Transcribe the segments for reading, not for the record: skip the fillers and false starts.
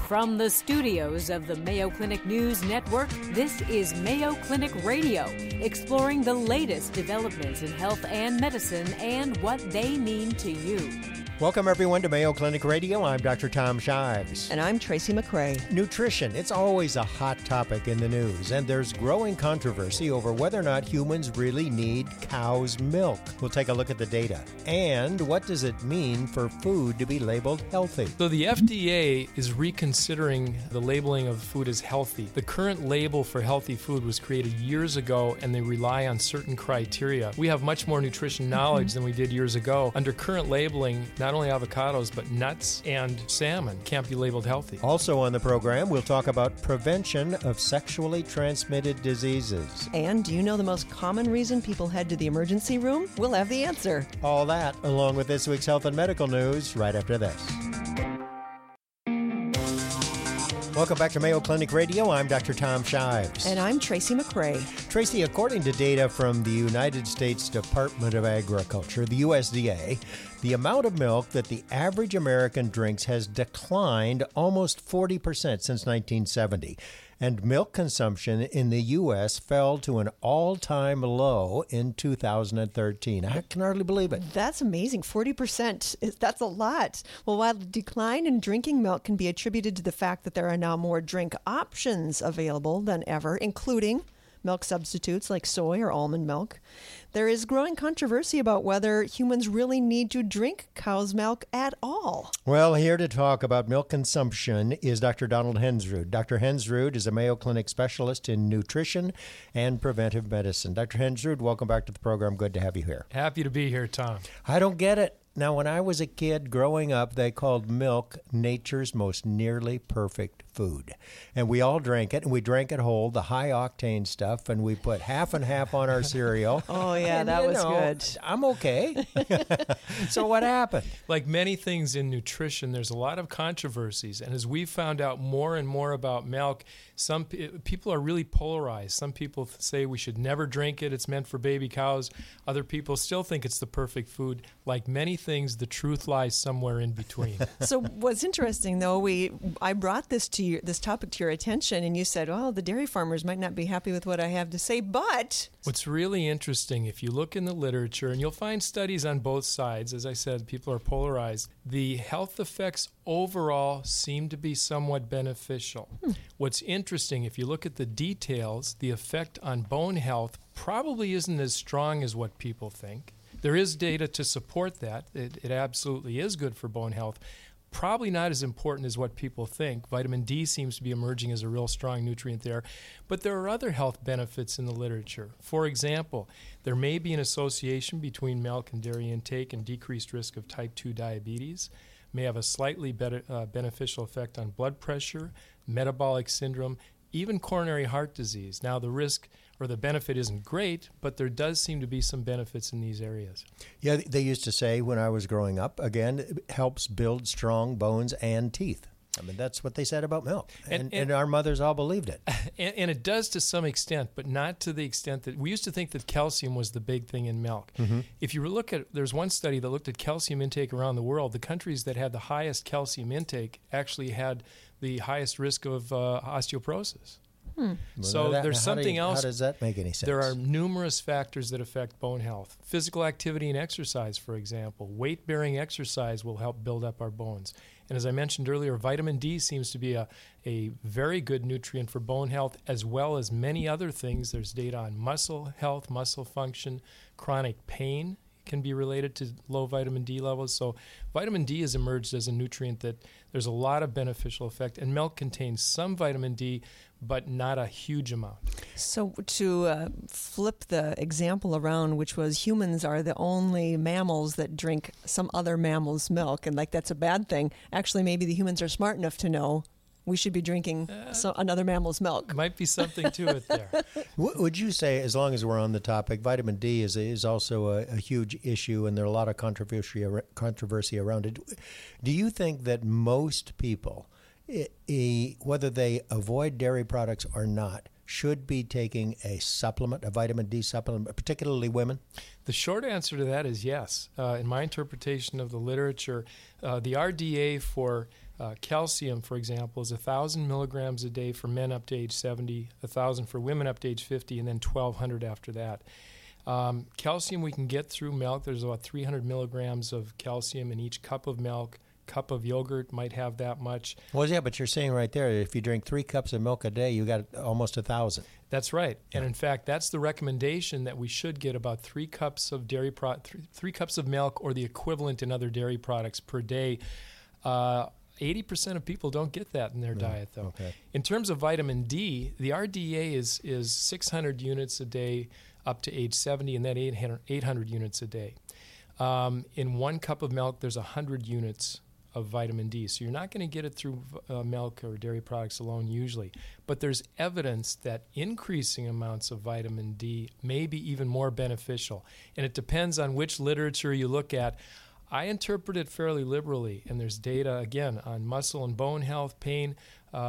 From the studios of the Mayo Clinic News Network, this is Mayo Clinic Radio, exploring the latest developments in health and medicine and what they mean to you. Welcome, everyone, to Mayo Clinic Radio. I'm Dr. Tom Shives. And I'm Tracy McCray. Nutrition, it's always a hot topic in the news, and there's growing controversy over whether or not humans really need cow's milk. We'll take a look at the data. And what does it mean for food to be labeled healthy? So the FDA is reconsidering the labeling of food as healthy. The current label for healthy food was created years ago, and they rely on certain criteria. We have much more nutrition knowledge than we did years ago. Under current labeling, not only avocados, but nuts and salmon can't be labeled healthy. Also on the program, we'll talk about prevention of sexually transmitted diseases. And do you know the most common reason people head to the emergency room? We'll have the answer. All that, along with this week's health and medical news, right after this. Welcome back to Mayo Clinic Radio. I'm Dr. Tom Shives. And I'm Tracy McCray. Tracy, according to data from the United States Department of Agriculture, the USDA, the amount of milk that the average American drinks has declined almost 40% since 1970. And milk consumption in the U.S. fell to an all-time low in 2013. I can hardly believe it. That's amazing. 40%. That's a lot. Well, while the decline in drinking milk can be attributed to the fact that there are now more drink options available than ever, including milk substitutes like soy or almond milk, there is growing controversy about whether humans really need to drink cow's milk at all. Well, here to talk about milk consumption is Dr. Donald Hensrud. Dr. Hensrud is a Mayo Clinic specialist in nutrition and preventive medicine. Dr. Hensrud, welcome back to the program. Good to have you here. Happy to be here, Tom. I don't get it. Now, when I was a kid growing up, they called milk nature's most nearly perfect food. And we all drank it, and we drank it whole, the high-octane stuff, and we put half and half on our cereal. Oh, yeah, and, that was good. I'm okay. So what happened? Like many things in nutrition, there's a lot of controversies. And as we found out more and more about milk, some people are really polarized. Some people say we should never drink it. It's meant for baby cows. Other people still think it's the perfect food. Like many things, the truth lies somewhere in between. So what's interesting, though, I brought this topic to your attention, and you said, "Oh, the dairy farmers might not be happy with what I have to say." But what's really interesting, if you look in the literature, and you'll find studies on both sides. As I said, people are polarized. The health effects overall seem to be somewhat beneficial. What's interesting, if you look at the details, the effect on bone health probably isn't as strong as what people think. There is data to support that. It absolutely is good for bone health. Probably not as important as what people think. Vitamin D seems to be emerging as a real strong nutrient there. But there are other health benefits in the literature. For example, there may be an association between milk and dairy intake and decreased risk of type 2 diabetes. May have a slightly beneficial effect on blood pressure, metabolic syndrome, even coronary heart disease. Now, the risk or the benefit isn't great, but there does seem to be some benefits in these areas. Yeah, they used to say when I was growing up, again, it helps build strong bones and teeth. I mean, that's what they said about milk. And our mothers all believed it. And it does to some extent, but not to the extent that we used to think that calcium was the big thing in milk. Mm-hmm. If you look at, there's one study that looked at calcium intake around the world. The countries that had the highest calcium intake actually had the highest risk of osteoporosis. So there's something else. How does that make any sense? There are numerous factors that affect bone health. Physical activity and exercise, for example. Weight-bearing exercise will help build up our bones. And as I mentioned earlier, vitamin D seems to be a very good nutrient for bone health, as well as many other things. There's data on muscle health, muscle function, chronic pain can be related to low vitamin D levels. So vitamin D has emerged as a nutrient that there's a lot of beneficial effect, and milk contains some vitamin D, but not a huge amount. So to flip the example around, which was humans are the only mammals that drink some other mammal's milk, and like that's a bad thing. Actually, maybe the humans are smart enough to know we should be drinking another mammal's milk. Might be something to it there. Would you say, as long as we're on the topic, vitamin D is also a huge issue, and there are a lot of controversy around it. Do you think that most people, whether they avoid dairy products or not, should be taking a supplement, a vitamin D supplement, particularly women? The short answer to that is yes. In my interpretation of the literature, the RDA for Calcium, for example, is 1,000 milligrams a day for men up to age 70, 1,000 for women up to age 50, and then 1,200 after that. Calcium we can get through milk. There's about 300 milligrams of calcium in each cup of milk. Cup of yogurt might have that much. Well, yeah, but you're saying right there, if you drink 3 cups of milk a day, you got almost 1,000. That's right. And in fact, that's the recommendation, that we should get about 3 cups of three cups of milk or the equivalent in other dairy products per day. 80% of people don't get that in their diet, though. Okay. In terms of vitamin D, the RDA is 600 units a day up to age 70, and then 800 units a day. In 1 cup of milk, there's 100 units of vitamin D. So you're not going to get it through milk or dairy products alone usually. But there's evidence that increasing amounts of vitamin D may be even more beneficial. And it depends on which literature you look at. I interpret it fairly liberally, and there's data, again, on muscle and bone health, pain,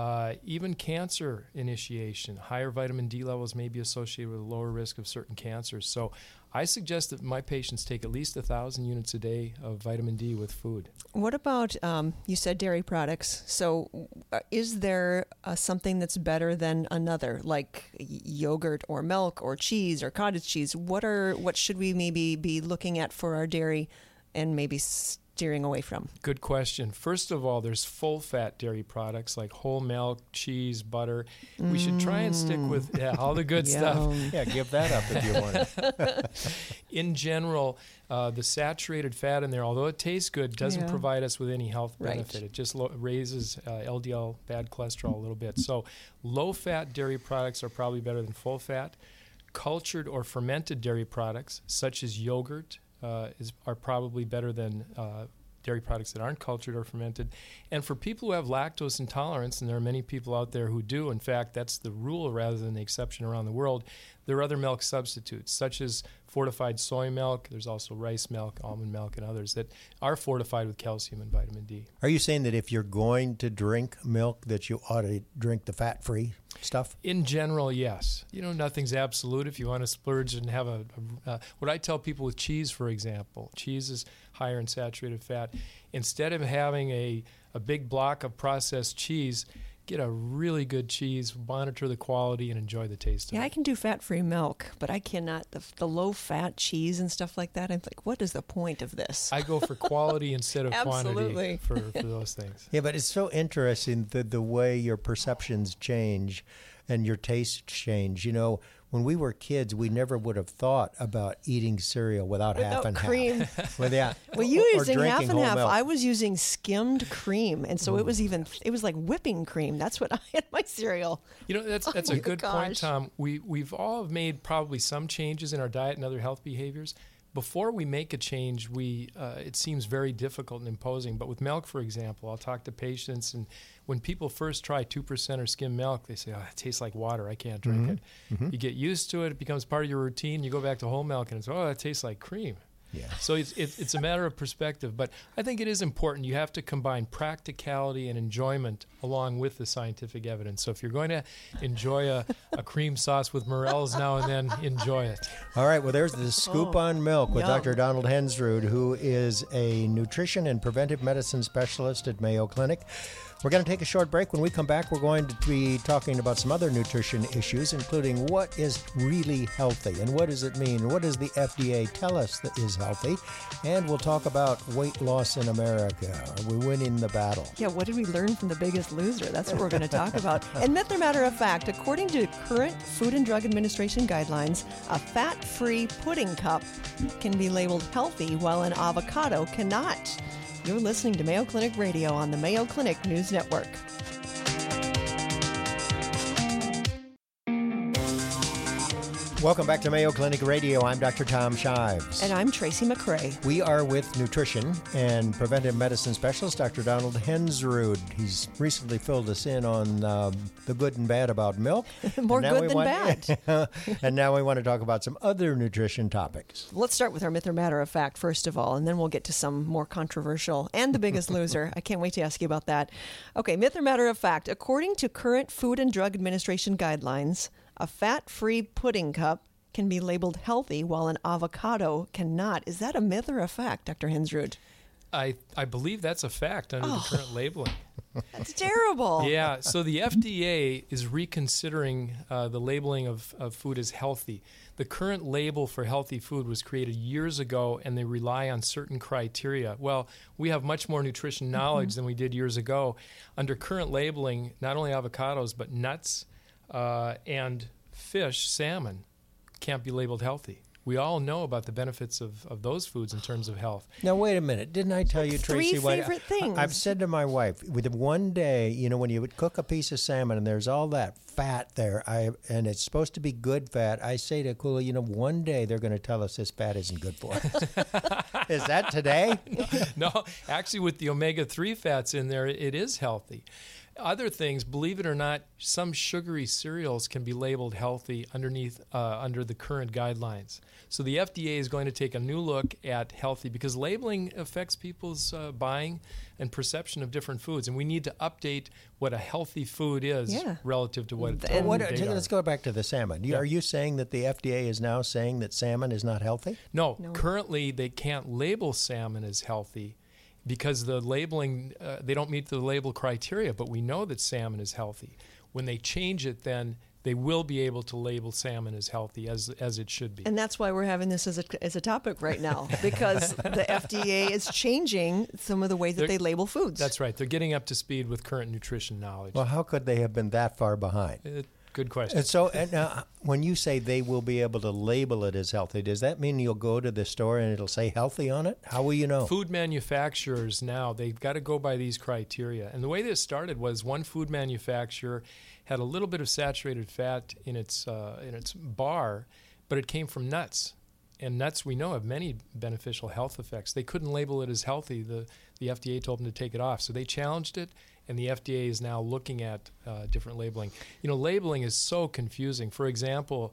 even cancer initiation. Higher vitamin D levels may be associated with a lower risk of certain cancers. So I suggest that my patients take at least 1,000 units a day of vitamin D with food. What about, you said dairy products. So is there something that's better than another, like yogurt or milk or cheese or cottage cheese? What should we maybe be looking at for our dairy and maybe steering away from? Good question. First of all, there's full-fat dairy products like whole milk, cheese, butter. We should try and stick with all the good stuff. Yeah, give that up if you want. In general, the saturated fat in there, although it tastes good, doesn't provide us with any health benefit. Right. It just raises LDL, bad cholesterol, a little bit. So low-fat dairy products are probably better than full-fat. Cultured or fermented dairy products, such as yogurt, are probably better than dairy products that aren't cultured or fermented. And for people who have lactose intolerance, and there are many people out there who do, in fact, that's the rule rather than the exception around the world, there are other milk substitutes, such as fortified soy milk. There's also rice milk, almond milk, and others that are fortified with calcium and vitamin D. Are you saying that if you're going to drink milk, that you ought to drink the fat-free stuff? In general, yes. Nothing's absolute. If you want to splurge and have what I tell people with cheese, for example, cheese is higher in saturated fat. Instead of having a big block of processed cheese, get a really good cheese, monitor the quality, and enjoy the taste of it. Yeah, I can do fat-free milk, but I cannot. The low-fat cheese and stuff like that, I'm like, what is the point of this? I go for quality instead of quantity for those things. Yeah, but it's so interesting the way your perceptions change and your tastes change. When we were kids, we never would have thought about eating cereal without half and cream. half. Well, yeah. You were using half and half. Milk. I was using skimmed cream, and so it was like whipping cream. That's what I had in my cereal. That's a good point, Tom. We've all made probably some changes in our diet and other health behaviors. Before we make a change, it seems very difficult and imposing. But with milk, for example, I'll talk to patients, and when people first try 2% or skim milk, they say, "Oh, it tastes like water. I can't drink it." Mm-hmm. You get used to it; it becomes part of your routine. You go back to whole milk, and it's, "Oh, that tastes like cream." Yeah. So it's a matter of perspective, but I think it is important. You have to combine practicality and enjoyment along with the scientific evidence. So if you're going to enjoy a cream sauce with Morels now and then, enjoy it. All right. Well, there's the Scoop on Milk with yum. Dr. Donald Hensrud, who is a nutrition and preventive medicine specialist at Mayo Clinic. We're going to take a short break. When we come back, we're going to be talking about some other nutrition issues, including what is really healthy and what does it mean? What does the FDA tell us that is healthy? And we'll talk about weight loss in America. Are we winning the battle? Yeah, what did we learn from The Biggest Loser? That's what we're going to talk about. And myth or matter of fact, according to current Food and Drug Administration guidelines, a fat-free pudding cup can be labeled healthy while an avocado cannot. You're listening to Mayo Clinic Radio on the Mayo Clinic News Network. Welcome back to Mayo Clinic Radio. I'm Dr. Tom Shives. And I'm Tracy McCrae. We are with nutrition and preventive medicine specialist, Dr. Donald Hensrud. He's recently filled us in on the good and bad about milk. More good than bad. And now we want to talk about some other nutrition topics. Let's start with our myth or matter of fact, first of all, and then we'll get to some more controversial and The Biggest Loser. I can't wait to ask you about that. Okay, myth or matter of fact. According to current Food and Drug Administration guidelines, a fat-free pudding cup can be labeled healthy while an avocado cannot. Is that a myth or a fact, Dr. Hensrud? I believe that's a fact under the current labeling. That's terrible. Yeah, so the FDA is reconsidering the labeling of food as healthy. The current label for healthy food was created years ago, and they rely on certain criteria. Well, we have much more nutrition knowledge than we did years ago. Under current labeling, not only avocados, but nuts and fish, salmon, can't be labeled healthy. We all know about the benefits of those foods in terms of health. Now, wait a minute. Didn't I tell you, Three Tracy? favorite things. I've said to my wife, with one day, when you would cook a piece of salmon and there's all that fat there, and it's supposed to be good fat, I say to Kula, one day they're going to tell us this fat isn't good for us. Is that today? No, actually, with the omega-3 fats in there, it is healthy. Other things, believe it or not, some sugary cereals can be labeled healthy under the current guidelines. So the FDA is going to take a new look at healthy because labeling affects people's buying and perception of different foods, and we need to update what a healthy food is relative to what Let's go back to the salmon. Are you saying that the FDA is now saying that salmon is not healthy? No. Currently they can't label salmon as healthy because the labeling, they don't meet the label criteria, but we know that salmon is healthy. When they change it, then they will be able to label salmon as healthy as it should be. And that's why we're having this as a topic right now, because the FDA is changing some of the ways that they label foods. That's right. They're getting up to speed with current nutrition knowledge. Well, how could they have been that far behind? Good question. And so when you say they will be able to label it as healthy, does that mean you'll go to the store and it'll say healthy on it? How will you know? Food manufacturers now, they've got to go by these criteria. And the way this started was one food manufacturer had a little bit of saturated fat in its bar, but it came from nuts. And nuts, we know, have many beneficial health effects. They couldn't label it as healthy. The FDA told them to take it off. So they challenged it, and the FDA is now looking at different labeling. Labeling is so confusing. For example,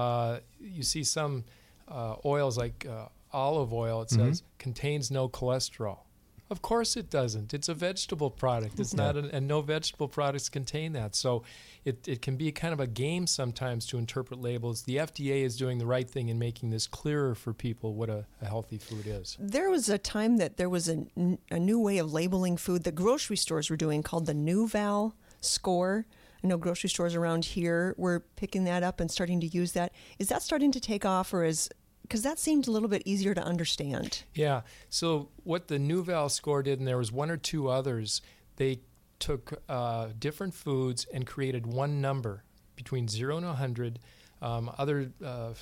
you see some oils like olive oil, it says, contains no cholesterol. Of course it doesn't. It's a vegetable product. It's not, and no vegetable products contain that. So it can be kind of a game sometimes to interpret labels. The FDA is doing the right thing in making this clearer for people what a healthy food is. There was a time that there was a new way of labeling food that grocery stores were doing called the NuVal score. I know grocery stores around here were picking that up and starting to use that. Is that starting to take off, or because that seemed a little bit easier to understand? Yeah. So what the NuVal score did, and there was one or two others, they took different foods and created one number between 0 and 100. Other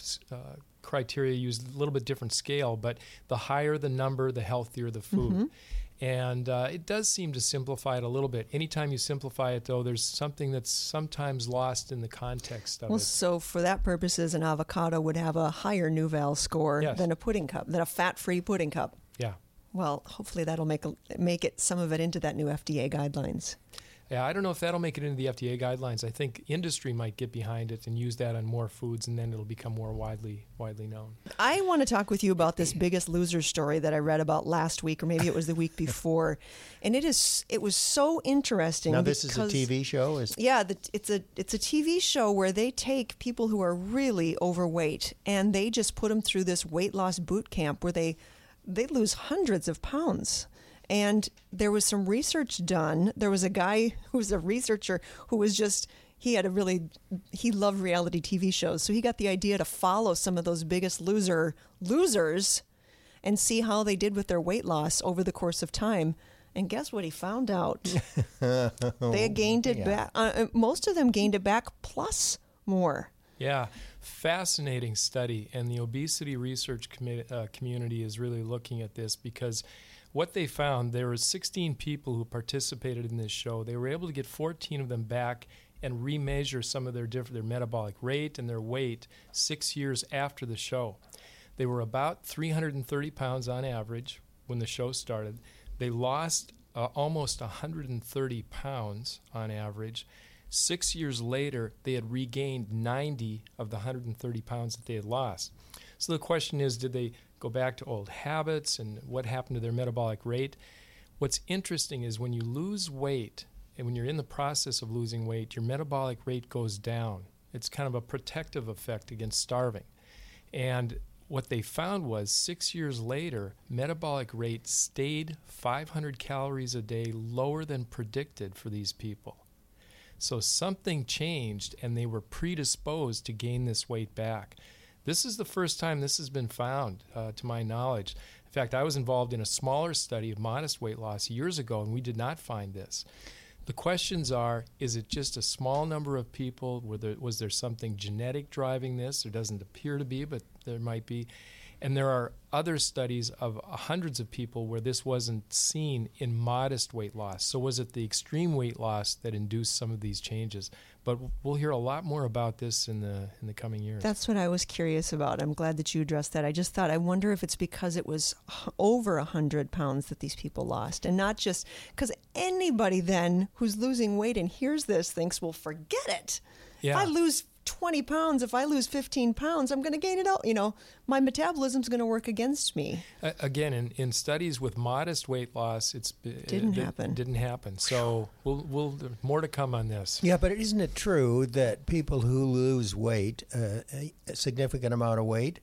criteria used a little bit different scale, but the higher the number, the healthier the food. And it does seem to simplify it a little bit. Anytime you simplify it, though, there's something that's sometimes lost in the context of it. So for that purposes, an avocado would have a higher NuVal score than a pudding cup, than a fat-free pudding cup. Yeah. Well, hopefully that'll make it some of it into that new FDA guidelines. Yeah, I don't know if that'll make it into the FDA guidelines. I think industry might get behind it and use that on more foods, and then it'll become more widely known. I want to talk with you about this Biggest Loser story that I read about last week, or maybe it was the week before, and it was so interesting. Now this is a TV show? Yeah, it's a TV show where they take people who are really overweight and they just put them through this weight loss boot camp where they lose hundreds of pounds. And there was some research done. There was a guy who was a researcher who was he loved reality TV shows. So he got the idea to follow some of those Biggest losers and see how they did with their weight loss over the course of time. And guess what he found out? They gained it back. Most of them gained it back plus more. Yeah, fascinating study. And the obesity research community is really looking at this because what they found, there were 16 people who participated in this show. They were able to get 14 of them back and remeasure some of their metabolic rate and their weight 6 years after the show. They were about 330 pounds on average when the show started. They lost almost 130 pounds on average. 6 years later, they had regained 90 of the 130 pounds that they had lost. So the question is, did they go back to old habits, and what happened to their metabolic rate? What's interesting is when you lose weight, and when you're in the process of losing weight, your metabolic rate goes down. It's kind of a protective effect against starving. And what they found was 6 years later, metabolic rate stayed 500 calories a day lower than predicted for these people. So something changed, and they were predisposed to gain this weight back. This is the first time this has been found, to my knowledge. In fact, I was involved in a smaller study of modest weight loss years ago, and we did not find this. The questions are, is it just a small number of people? Was there something genetic driving this? There doesn't appear to be, but there might be. And there are other studies of hundreds of people where this wasn't seen in modest weight loss. So was it the extreme weight loss that induced some of these changes? But we'll hear a lot more about this in the coming years. That's what I was curious about. I'm glad that you addressed that. I just thought, I wonder if it's because it was over 100 pounds that these people lost, and not just because anybody then who's losing weight and hears this thinks, well, forget it. Yeah. If I lose 20 pounds, if I lose 15 pounds, I'm going to gain it all. My metabolism's going to work against me. Again, in studies with modest weight loss, it didn't happen. So we'll more to come on this. Yeah, but isn't it true that people who lose weight, a significant amount of weight,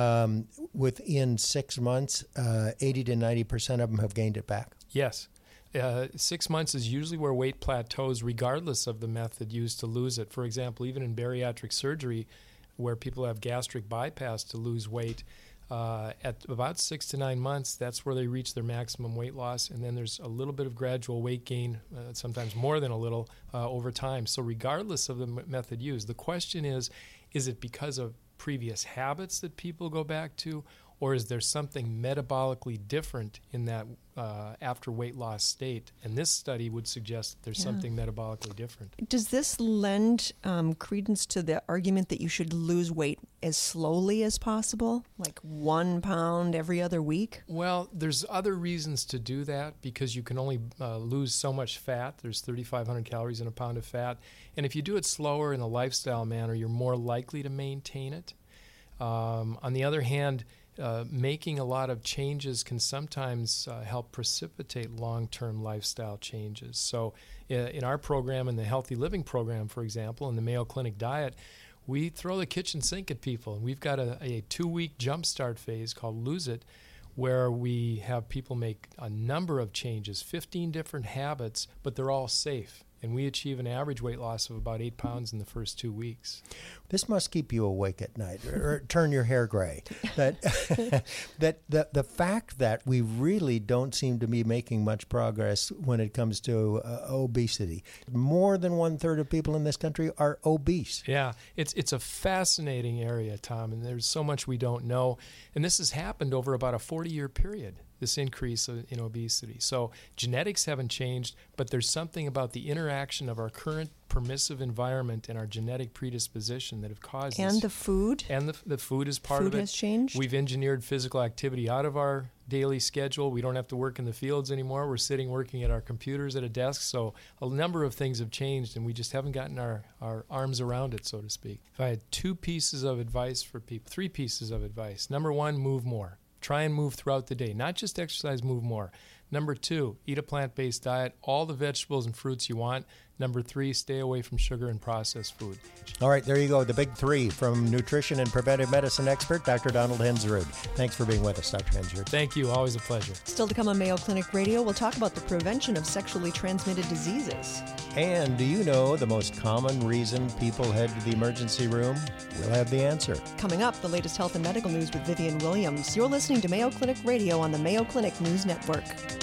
within 6 months, 80 to 90% of them have gained it back? Yes. 6 months is usually where weight plateaus, regardless of the method used to lose it. For example, even in bariatric surgery, where people have gastric bypass to lose weight, at about 6 to 9 months, that's where they reach their maximum weight loss, and then there's a little bit of gradual weight gain, sometimes more than a little, over time. So regardless of the method used, the question is it because of previous habits that people go back to, or is there something metabolically different in that after weight loss state? And this study would suggest that there's something metabolically different. Does this lend credence to the argument that you should lose weight as slowly as possible, like 1 pound every other week? Well, there's other reasons to do that, because you can only lose so much fat. There's 3,500 calories in a pound of fat. And if you do it slower in a lifestyle manner, you're more likely to maintain it. On the other hand, making a lot of changes can sometimes help precipitate long-term lifestyle changes. So in our program, in the Healthy Living program, for example, in the Mayo Clinic diet, we throw the kitchen sink at people. And we've got a 2-week jumpstart phase called Lose It, where we have people make a number of changes, 15 different habits, but they're all safe. And we achieve an average weight loss of about 8 pounds in the first 2 weeks. This must keep you awake at night, or turn your hair gray. That the fact that we really don't seem to be making much progress when it comes to obesity. More than 1/3 of people in this country are obese. Yeah, it's a fascinating area, Tom, and there's so much we don't know. And this has happened over about a 40-year period, this increase in obesity. So genetics haven't changed, but there's something about the interaction of our current permissive environment and our genetic predisposition that have caused this. And the food? And the food is part of it. Food has changed? We've engineered physical activity out of our daily schedule. We don't have to work in the fields anymore. We're sitting working at our computers at a desk. So a number of things have changed, and we just haven't gotten our arms around it, so to speak. If I had 2 pieces of advice for people, 3 pieces of advice. Number 1, move more. Try and move throughout the day. Not just exercise, move more. Number 2, eat a plant-based diet, all the vegetables and fruits you want. Number 3, stay away from sugar and processed food. All right, there you go, the big 3 from nutrition and preventive medicine expert, Dr. Donald Hensrud. Thanks for being with us, Dr. Hensrud. Thank you. Always a pleasure. Still to come on Mayo Clinic Radio, we'll talk about the prevention of sexually transmitted diseases. And do you know the most common reason people head to the emergency room? We'll have the answer. Coming up, the latest health and medical news with Vivian Williams. You're listening to Mayo Clinic Radio on the Mayo Clinic News Network.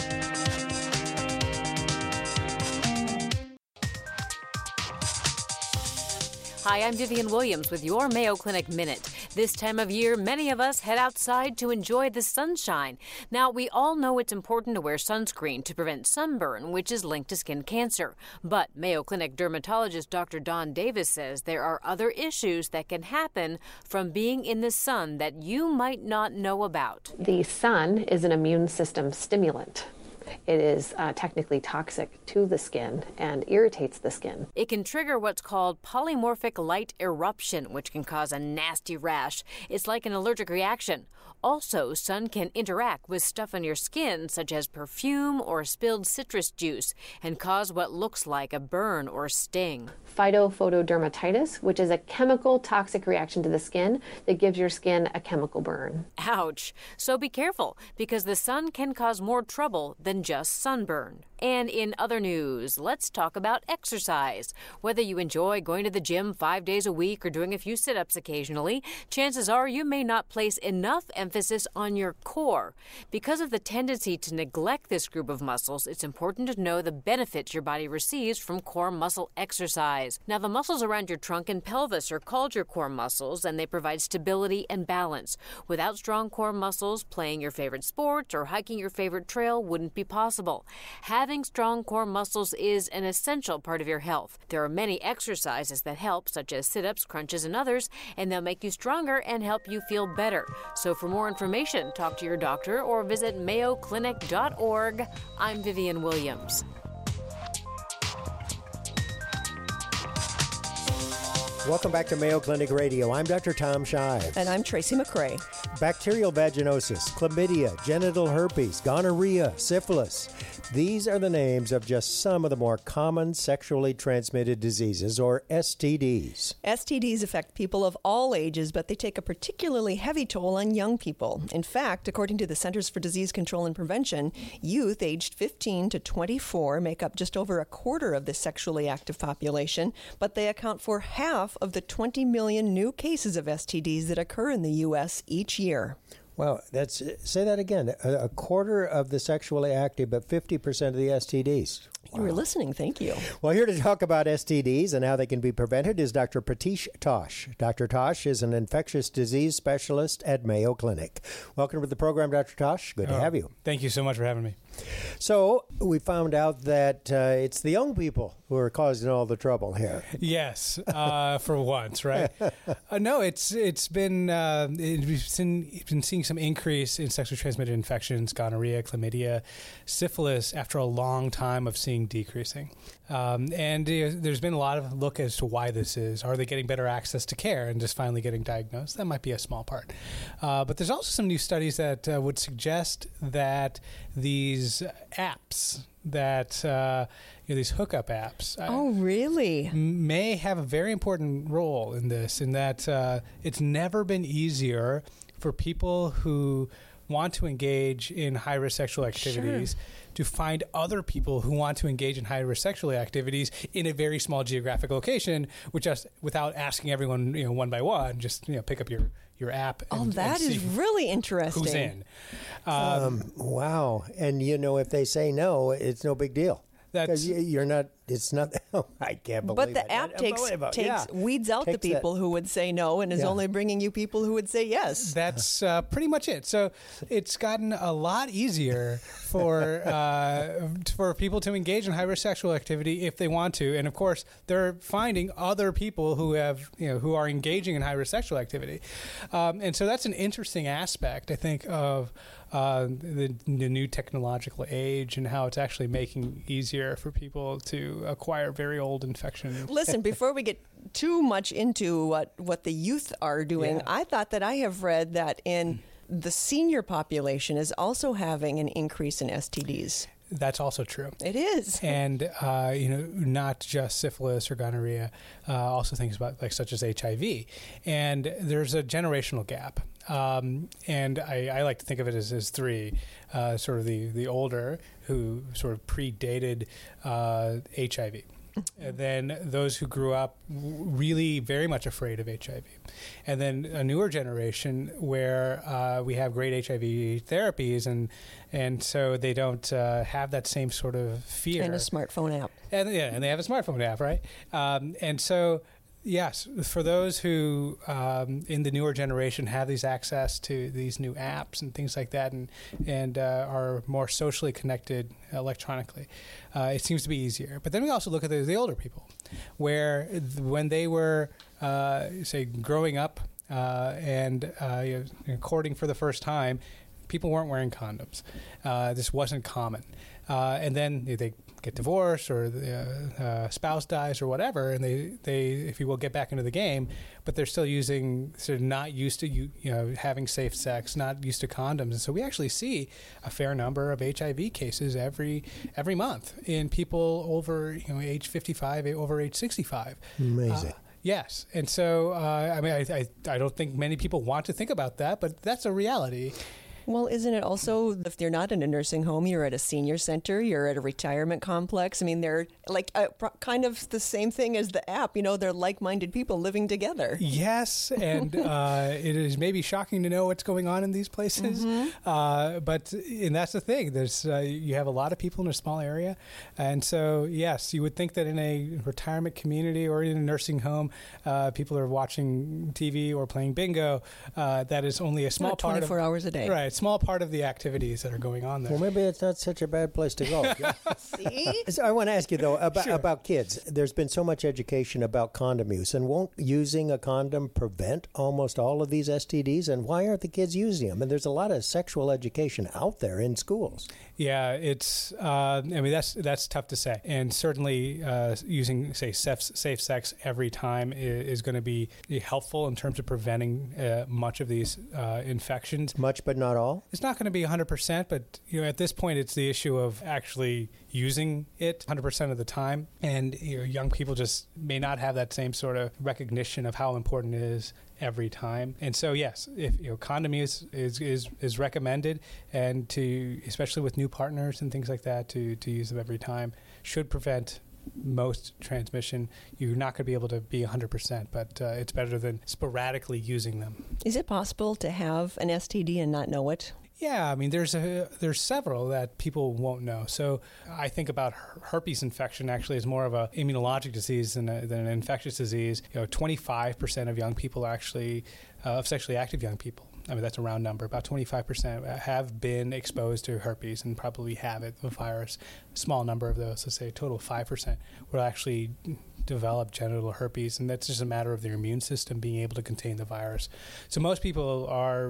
Hi, I'm Vivian Williams with your Mayo Clinic Minute. This time of year, many of us head outside to enjoy the sunshine. Now, we all know it's important to wear sunscreen to prevent sunburn, which is linked to skin cancer. But Mayo Clinic dermatologist Dr. Don Davis says there are other issues that can happen from being in the sun that you might not know about. The sun is an immune system stimulant. It is technically toxic to the skin and irritates the skin. It can trigger what's called polymorphic light eruption, which can cause a nasty rash. It's like an allergic reaction. Also, sun can interact with stuff on your skin, such as perfume or spilled citrus juice, and cause what looks like a burn or sting. Phytophotodermatitis, which is a chemical toxic reaction to the skin that gives your skin a chemical burn. Ouch. So be careful, because the sun can cause more trouble than just sunburn. And in other news, let's talk about exercise. Whether you enjoy going to the gym 5 days a week or doing a few sit-ups occasionally, chances are you may not place enough emphasis on your core. Because of the tendency to neglect this group of muscles, it's important to know the benefits your body receives from core muscle exercise. Now, the muscles around your trunk and pelvis are called your core muscles, and they provide stability and balance. Without strong core muscles, playing your favorite sport or hiking your favorite trail wouldn't be possible. Having strong core muscles is an essential part of your health. There are many exercises that help, such as sit-ups, crunches, and others, and they'll make you stronger and help you feel better. So for more information, talk to your doctor or visit mayoclinic.org. I'm Vivian Williams. Welcome back to Mayo Clinic Radio. I'm Dr. Tom Shives. And I'm Tracy McCray. Bacterial vaginosis, chlamydia, genital herpes, gonorrhea, syphilis. These are the names of just some of the more common sexually transmitted diseases, or STDs. STDs affect people of all ages, but they take a particularly heavy toll on young people. In fact, according to the Centers for Disease Control and Prevention, youth aged 15 to 24 make up just over a quarter of the sexually active population, but they account for half of the 20 million new cases of STDs that occur in the U.S. each year. Well, say that again. A quarter of the sexually active, but 50% of the STDs. You were listening. Thank you. Well, here to talk about STDs and how they can be prevented is Dr. Pratish Tosh. Dr. Tosh is an infectious disease specialist at Mayo Clinic. Welcome to the program, Dr. Tosh. Good to have you. Thank you so much for having me. So we found out that it's the young people who are causing all the trouble here. Yes, for once, right? No, it's been we've been seeing some increase in sexually transmitted infections, gonorrhea, chlamydia, syphilis after a long time of seeing decreasing. And there's been a lot of look as to why this is. Are they getting better access to care and just finally getting diagnosed? That might be a small part. But there's also some new studies that would suggest that these apps, that these hookup apps, oh, really? may have a very important role in this, in that it's never been easier for people who want to engage in high-risk sexual activities to find other people who want to engage in high-risk sexual activities in a very small geographic location, which just without asking everyone, one by one, just pick up your app. That is really interesting. Who's in? Wow. And if they say no, it's no big deal. Because you're not. It's not. I can't believe it. But the app weeds out the people who would say no and is only bringing you people who would say yes. That's pretty much it. So it's gotten a lot easier for people to engage in high-risk sexual activity if they want to, and of course they're finding other people who have who are engaging in high-risk sexual activity, and so that's an interesting aspect, I think, of the new technological age and how it's actually making easier for people to acquire very old infections. Listen, before we get too much into what the youth are doing, I thought that I have read that in the senior population is also having an increase in STDs. That's also true. It is. And, not just syphilis or gonorrhea, also things such as HIV. And there's a generational gap. And I like to think of it as three, sort of the older, who sort of predated HIV. And then those who grew up really very much afraid of HIV. And then a newer generation where we have great HIV therapies, and so they don't have that same sort of fear. And a smartphone app. And they have a smartphone app, right? And so, yes, for those who in the newer generation have these access to these new apps and things like that, and are more socially connected electronically, it seems to be easier. But then we also look at the older people, where when they were, say, growing up and courting for the first time, people weren't wearing condoms. This wasn't common. and then they get divorced or the spouse dies or whatever, and they, if you will, get back into the game, but they're still not used to having safe sex, not used to condoms, and so we actually see a fair number of HIV cases every month in people over age 55, over age 65. Amazing. Yes, and so I don't think many people want to think about that, but that's a reality. Well, isn't it also, if you're not in a nursing home, you're at a senior center, you're at a retirement complex. I mean, they're like kind of the same thing as the app. They're like-minded people living together. Yes, and it is maybe shocking to know what's going on in these places. But that's the thing. There's you have a lot of people in a small area. And so, yes, you would think that in a retirement community or in a nursing home, people are watching TV or playing bingo. That is only a small part of 24 hours a day. Right. Small part of the activities that are going on there. Well, maybe it's not such a bad place to go. See? So I want to ask you, though, Sure. about kids. There's been so much education about condom use, and won't using a condom prevent almost all of these STDs? And why aren't the kids using them? And there's a lot of sexual education out there in schools. Yeah, it's. That's tough to say, and certainly using, say, safe sex every time is going to be helpful in terms of preventing much of these infections. Much, but not all. It's not going to be 100%, but at this point, it's the issue of actually using it 100% of the time, and young people just may not have that same sort of recognition of how important it is every time. And so, yes, if condom use is recommended, and to, especially with new partners and things like that, to use them every time should prevent most transmission. You're not going to be able to be 100%, but it's better than sporadically using them. Is it possible to have an STD and not know it? Yeah, I mean, there's several that people won't know. So I think about herpes infection actually as more of an immunologic disease than an infectious disease. 25% of young people actually, of sexually active young people, I mean, that's a round number, about 25% have been exposed to herpes and probably have it, the virus. A small number of those, let's say a total of 5%, will actually develop genital herpes, and that's just a matter of their immune system being able to contain the virus. So most people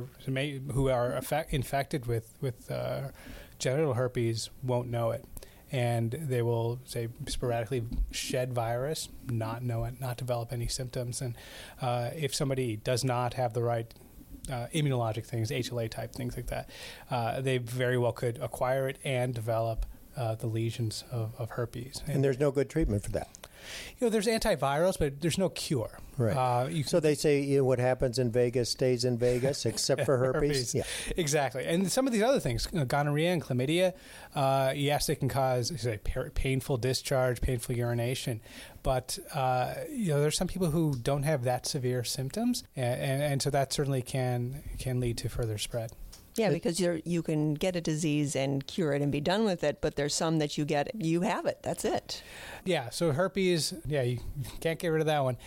who are infected with genital herpes won't know it, and they will, say, sporadically shed virus, not know it, not develop any symptoms. And if somebody does not have the right immunologic things, HLA type things like that, they very well could acquire it and develop the lesions of herpes. And there's no good treatment for that. There's antivirals, but there's no cure. Right. So they say what happens in Vegas stays in Vegas, except for herpes. Yeah, exactly. And some of these other things, gonorrhea and chlamydia, yes, they can cause painful discharge, painful urination. But there's some people who don't have that severe symptoms, and so that certainly can lead to further spread. Yeah, because you can get a disease and cure it and be done with it, but there's some that you have it. That's it. Yeah, so herpes, you can't get rid of that one.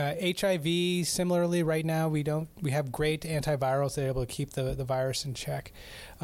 HIV, similarly, right now we have great antivirals that are able to keep the virus in check,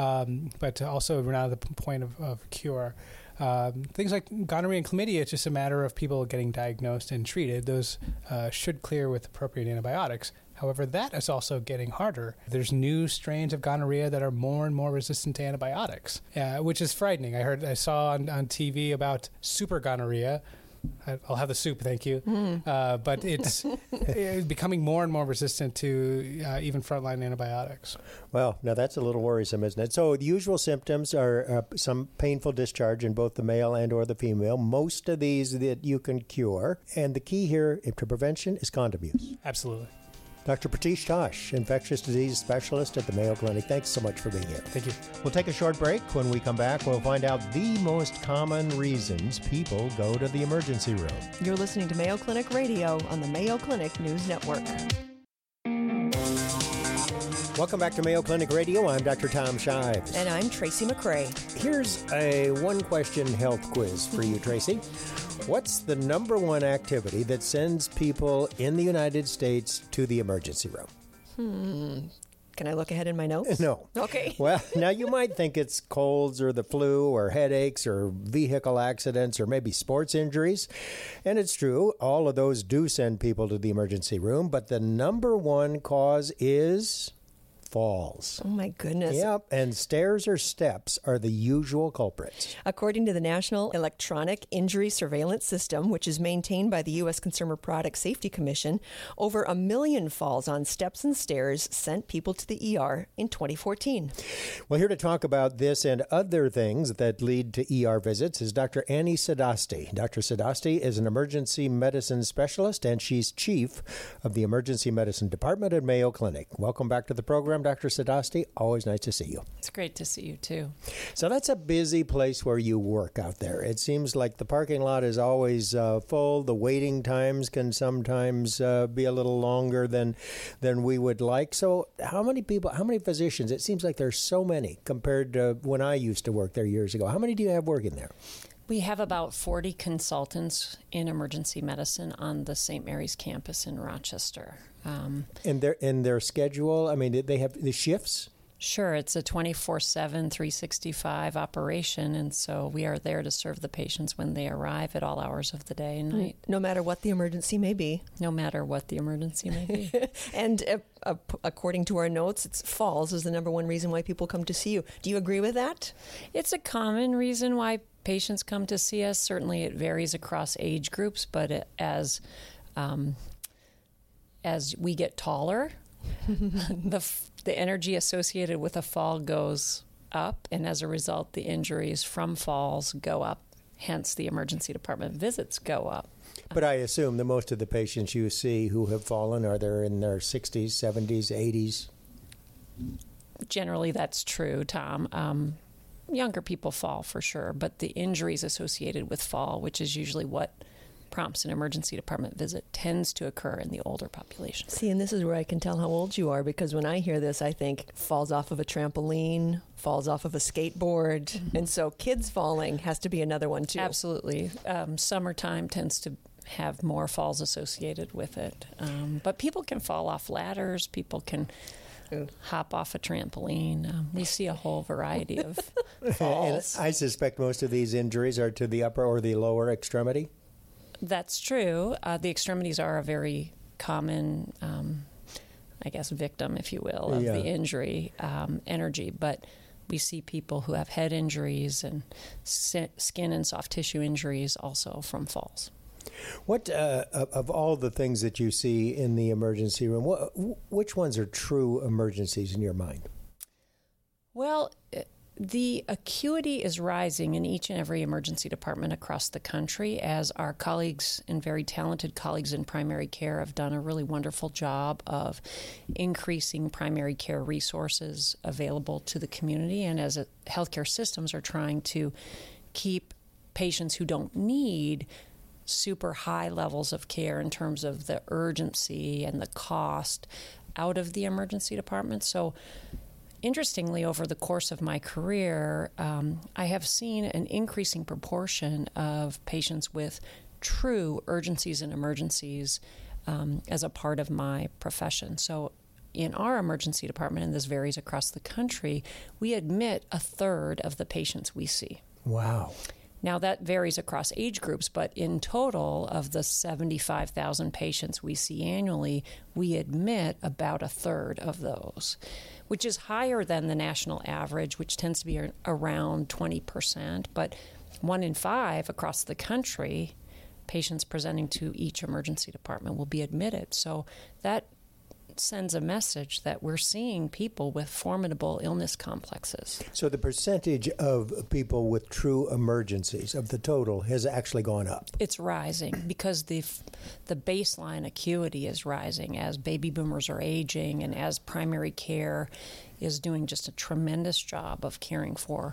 but also we're not at the point of cure. Things like gonorrhea and chlamydia, it's just a matter of people getting diagnosed and treated. Those should clear with appropriate antibiotics. However, that is also getting harder. There's new strains of gonorrhea that are more and more resistant to antibiotics, which is frightening. I saw on TV about super gonorrhea. I'll have the soup, thank you. But it's becoming more and more resistant to even frontline antibiotics. Well, now that's a little worrisome, isn't it? So the usual symptoms are some painful discharge in both the male and or the female. Most of these that you can cure. And the key here to prevention is condom use. Absolutely. Dr. Pratish Tosh, infectious disease specialist at the Mayo Clinic. Thanks so much for being here. Thank you. We'll take a short break. When we come back, we'll find out the most common reasons people go to the emergency room. You're listening to Mayo Clinic Radio on the Mayo Clinic News Network. Welcome back to Mayo Clinic Radio. I'm Dr. Tom Shives. And I'm Tracy McCray. Here's a one-question health quiz for you, Tracy. What's the number one activity that sends people in the United States to the emergency room? Can I look ahead in my notes? No. Okay. Well, now you might think it's colds or the flu or headaches or vehicle accidents or maybe sports injuries. And it's true, all of those do send people to the emergency room. But the number one cause is falls. Oh, my goodness. Yep, and stairs or steps are the usual culprits. According to the National Electronic Injury Surveillance System, which is maintained by the U.S. Consumer Product Safety Commission, over 1 million falls on steps and stairs sent people to the ER in 2014. Well, here to talk about this and other things that lead to ER visits is Dr. Annie Sadasti. Dr. Sadasti is an emergency medicine specialist, and she's chief of the Emergency Medicine Department at Mayo Clinic. Welcome back to the program, Dr. Sadasti. Always nice to see you. It's great to see you, too. So that's a busy place where you work out there. It seems like the parking lot is always full. The waiting times can sometimes be a little longer than we would like. So how many physicians? It seems like there's so many compared to when I used to work there years ago. How many do you have working there? We have about 40 consultants in emergency medicine on the St. Mary's campus in Rochester. In their schedule, I mean, they have the shifts? Sure, it's a 24/7, 365 operation, and so we are there to serve the patients when they arrive at all hours of the day and night. No matter what the emergency may be. No matter what the emergency may be. And according to our notes, falls is the number one reason why people come to see you. Do you agree with that? It's a common reason why patients come to see us. Certainly it varies across age groups, but as we get taller, the energy associated with a fall goes up, and as a result, the injuries from falls go up. Hence, the emergency department visits go up. But I assume that most of the patients you see who have fallen are they in their 60s, 70s, 80s? Generally, that's true, Tom. Younger people fall for sure, but the injuries associated with fall, which is usually what prompts an emergency department visit, tends to occur in the older population. See, and this is where I can tell how old you are, because when I hear this, I think falls off of a trampoline, falls off of a skateboard, Mm-hmm. and so kids falling has to be another one too. Absolutely. Summertime tends to have more falls associated with it. But people can fall off ladders, people can hop off a trampoline. We see a whole variety of falls. And I suspect most of these injuries are to the upper or the lower extremity? That's true. The extremities are a very common, victim, if you will, of the injury energy. But we see people who have head injuries and skin and soft tissue injuries also from falls. What of all the things that you see in the emergency room, which ones are true emergencies in your mind? Well, the acuity is rising in each and every emergency department across the country as our colleagues and very talented colleagues in primary care have done a really wonderful job of increasing primary care resources available to the community, and as healthcare systems are trying to keep patients who don't need super high levels of care in terms of the urgency and the cost out of the emergency department. So interestingly, over the course of my career, I have seen an increasing proportion of patients with true urgencies and emergencies as a part of my profession. So in our emergency department, and this varies across the country, we admit a third of the patients we see. Wow. Now, that varies across age groups, but in total, of the 75,000 patients we see annually, we admit about a third of those, which is higher than the national average, which tends to be around 20%. But 1 in 5 across the country, patients presenting to each emergency department will be admitted. So that sends a message that we're seeing people with formidable illness complexes. So the percentage of people with true emergencies of the total has actually gone up. It's rising because the baseline acuity is rising as baby boomers are aging and as primary care is doing just a tremendous job of caring for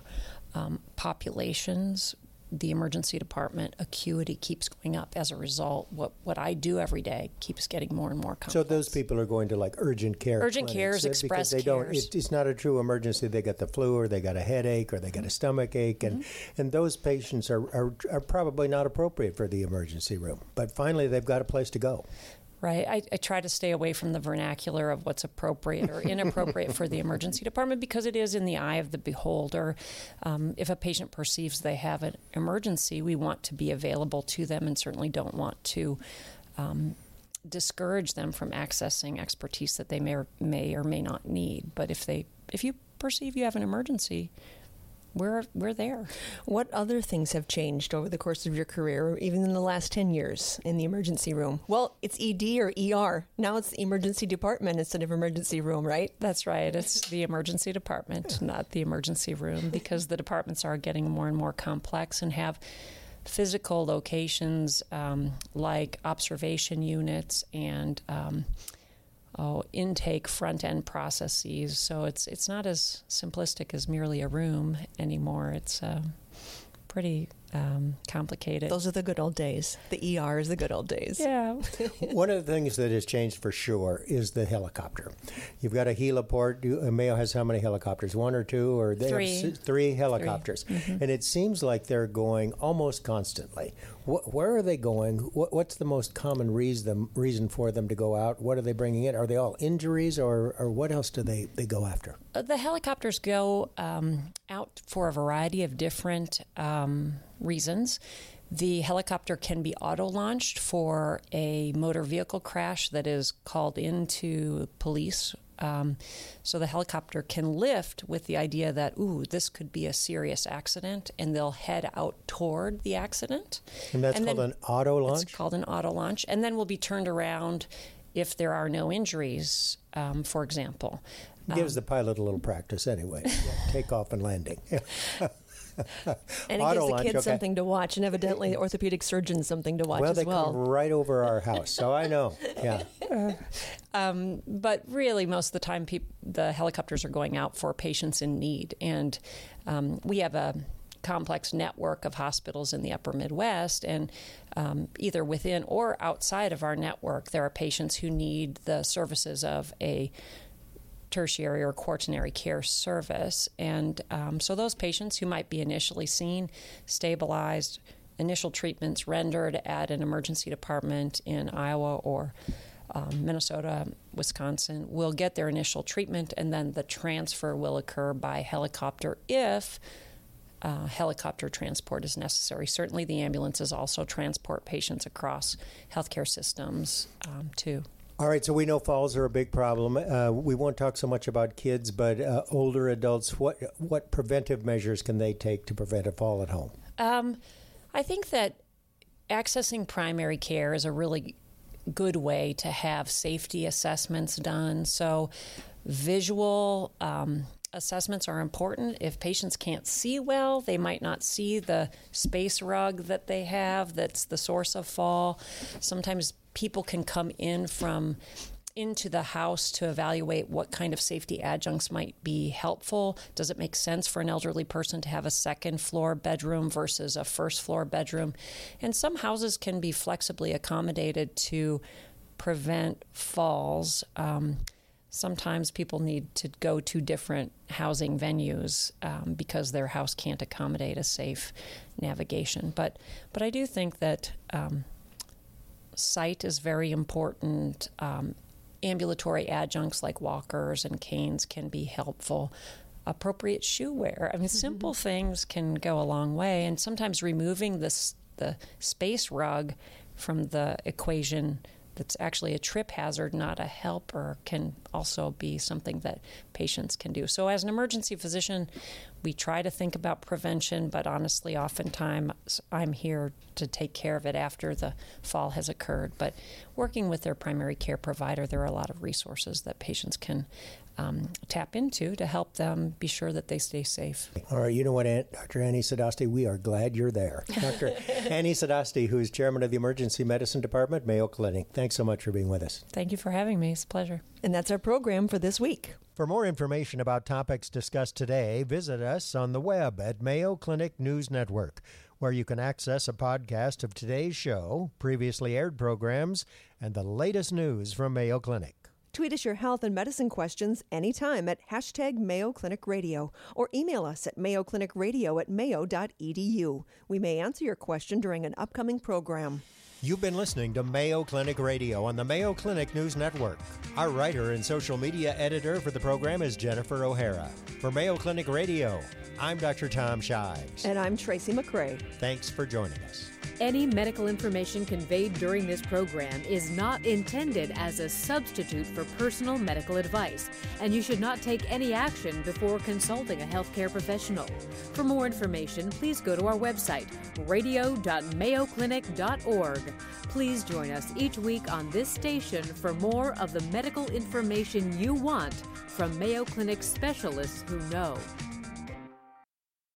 populations. The emergency department acuity keeps going up as a result. What I do every day keeps getting more and more complex. So those people are going to like urgent care Urgent clinics, cares, express because cares. It's not a true emergency. They got the flu or they got a headache or they got a stomach ache. And those patients are probably not appropriate for the emergency room. But finally, they've got a place to go. Right. I try to stay away from the vernacular of what's appropriate or inappropriate for the emergency department because it is in the eye of the beholder. If a patient perceives they have an emergency, we want to be available to them and certainly don't want to discourage them from accessing expertise that they may or may not need. But if you perceive you have an emergency, we're there. What other things have changed over the course of your career, or even in the last 10 years in the emergency room? Well, it's ED or ER. Now it's the emergency department instead of emergency room, right? That's right. It's the emergency department, not the emergency room, because the departments are getting more and more complex and have physical locations like observation units and intake front-end processes. So it's not as simplistic as merely a room anymore. It's pretty complicated. Those are the good old days. The ER is the good old days. Yeah. One of the things that has changed for sure is the helicopter. You've got a heliport. Mayo has how many helicopters? One or two? Or they Three. have three helicopters. Mm-hmm. And it seems like they're going almost constantly. Where are they going? What's the most common reason for them to go out? What are they bringing in? Are they all injuries, or what else do they go after? The helicopters go out for a variety of different reasons. The helicopter can be auto-launched for a motor vehicle crash that is called into police. So the helicopter can lift with the idea that, this could be a serious accident, and they'll head out toward the accident. And that's called an auto-launch? It's called an auto-launch. And then will be turned around if there are no injuries, for example. Gives the pilot a little practice anyway. Takeoff and landing. And it gives the kids something to watch, and evidently orthopedic surgeons something to watch as well. Well, they come right over our house, so I know. Yeah. But really, most of the time, the helicopters are going out for patients in need. And we have a complex network of hospitals in the upper Midwest, and either within or outside of our network, there are patients who need the services of a tertiary or quaternary care service. And so those patients who might be initially seen, stabilized, initial treatments rendered at an emergency department in Iowa or Minnesota, Wisconsin, will get their initial treatment, and then the transfer will occur by helicopter if helicopter transport is necessary. Certainly the ambulances also transport patients across healthcare systems too. All right, so we know falls are a big problem. We won't talk so much about kids, but older adults, what preventive measures can they take to prevent a fall at home? I think that accessing primary care is a really good way to have safety assessments done. So visual assessments are important. If patients can't see well, they might not see the space rug that they have that's the source of fall. Sometimes people can come into the house to evaluate what kind of safety adjuncts might be helpful. Does it make sense for an elderly person to have a second floor bedroom versus a first floor bedroom? And some houses can be flexibly accommodated to prevent falls. Sometimes people need to go to different housing venues because their house can't accommodate a safe navigation. But I do think that sight is very important. Ambulatory adjuncts like walkers and canes can be helpful. Appropriate shoe wear. I mean, simple things can go a long way. And sometimes removing the space rug from the equation that's actually a trip hazard, not a helper, can also be something that patients can do. So as an emergency physician, we try to think about prevention, but honestly, oftentimes I'm here to take care of it after the fall has occurred. But working with their primary care provider, there are a lot of resources that patients can tap into to help them be sure that they stay safe. All right, you know what, Dr. Annie Sadasti, we are glad you're there. Dr. Annie Sadasti, who is chairman of the Emergency Medicine Department, Mayo Clinic. Thanks so much for being with us. Thank you for having me. It's a pleasure. And that's our program for this week. For more information about topics discussed today, visit us on the web at Mayo Clinic News Network, where you can access a podcast of today's show, previously aired programs, and the latest news from Mayo Clinic. Tweet us your health and medicine questions anytime at #MayoClinicRadio or email us at mayoclinicradio@mayo.edu. We may answer your question during an upcoming program. You've been listening to Mayo Clinic Radio on the Mayo Clinic News Network. Our writer and social media editor for the program is Jennifer O'Hara. For Mayo Clinic Radio, I'm Dr. Tom Shives. And I'm Tracy McRae. Thanks for joining us. Any medical information conveyed during this program is not intended as a substitute for personal medical advice, and you should not take any action before consulting a healthcare professional. For more information, please go to our website, radio.mayoclinic.org. Please join us each week on this station for more of the medical information you want from Mayo Clinic specialists who know.